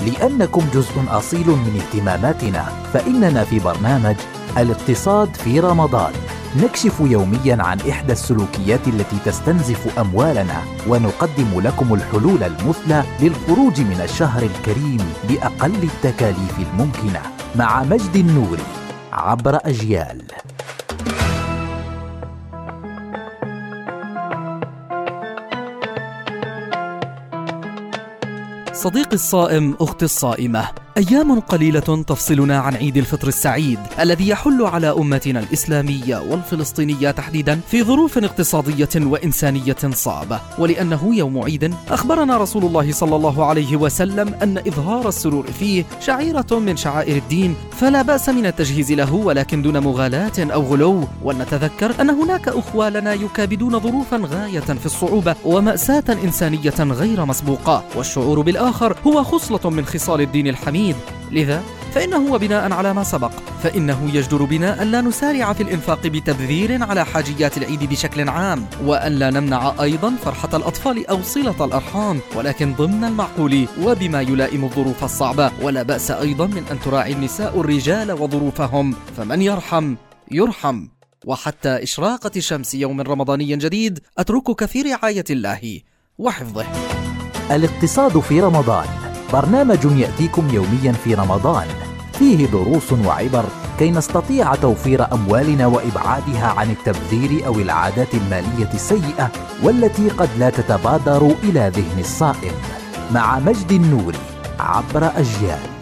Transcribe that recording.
لأنكم جزء أصيل من اهتماماتنا، فإننا في برنامج الاقتصاد في رمضان نكشف يومياً عن إحدى السلوكيات التي تستنزف أموالنا، ونقدم لكم الحلول المثلى للخروج من الشهر الكريم بأقل التكاليف الممكنة، مع مجد النوري عبر أجيال. صديقي الصائم، أختي الصائمة، أيام قليلة تفصلنا عن عيد الفطر السعيد الذي يحل على أمتنا الإسلامية والفلسطينية تحديدا في ظروف اقتصادية وإنسانية صعبة. ولأنه يوم عيد أخبرنا رسول الله صلى الله عليه وسلم أن إظهار السرور فيه شعيرة من شعائر الدين، فلا بأس من التجهيز له، ولكن دون مغالاة أو غلو. ولنتذكر أن هناك أخوة لنا يكابدون ظروفا غاية في الصعوبة ومأساة إنسانية غير مسبوقة، والشعور بالآخر هو خصلة من خصال الدين الحميد. لذا فإنه وبناء على ما سبق فإنه يجدر بنا أن لا نسارع في الإنفاق بتبذير على حاجيات العيد بشكل عام، وأن لا نمنع أيضا فرحة الأطفال أو صلة الأرحام، ولكن ضمن المعقول وبما يلائم الظروف الصعبة. ولا بأس أيضا من أن تراعي النساء الرجال وظروفهم، فمن يرحم يرحم. وحتى إشراقة شمس يوم رمضاني جديد أتركك في رعاية الله وحفظه. الاقتصاد في رمضان برنامج يأتيكم يوميا في رمضان، فيه دروس وعبر كي نستطيع توفير أموالنا وإبعادها عن التبذير أو العادات المالية السيئة والتي قد لا تتبادر إلى ذهن الصائم، مع مجد النوري عبر أجيال.